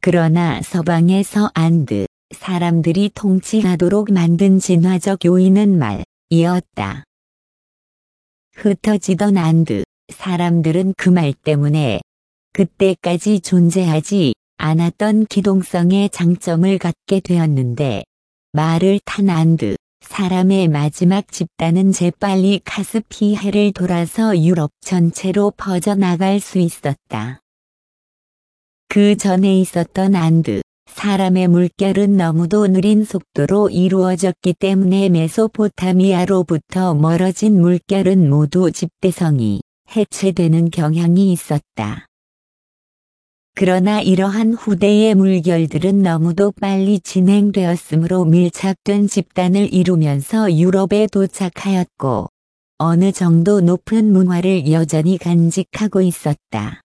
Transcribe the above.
그러나 서방에서 안드 사람들이 통치하도록 만든 진화적 요인은 말이었다. 흩어지던 안드 사람들은 그 말 때문에 그때까지 존재하지 않았던 기동성의 장점을 갖게 되었는데, 말을 탄 안드 사람의 마지막 집단은 재빨리 카스피해를 돌아서 유럽 전체로 퍼져나갈 수 있었다. 그 전에 있었던 안드 사람의 물결은 너무도 느린 속도로 이루어졌기 때문에 메소포타미아로부터 멀어진 물결은 모두 집대성이 해체되는 경향이 있었다. 그러나 이러한 후대의 물결들은 너무도 빨리 진행되었으므로 밀착된 집단을 이루면서 유럽에 도착하였고, 어느 정도 높은 문화를 여전히 간직하고 있었다.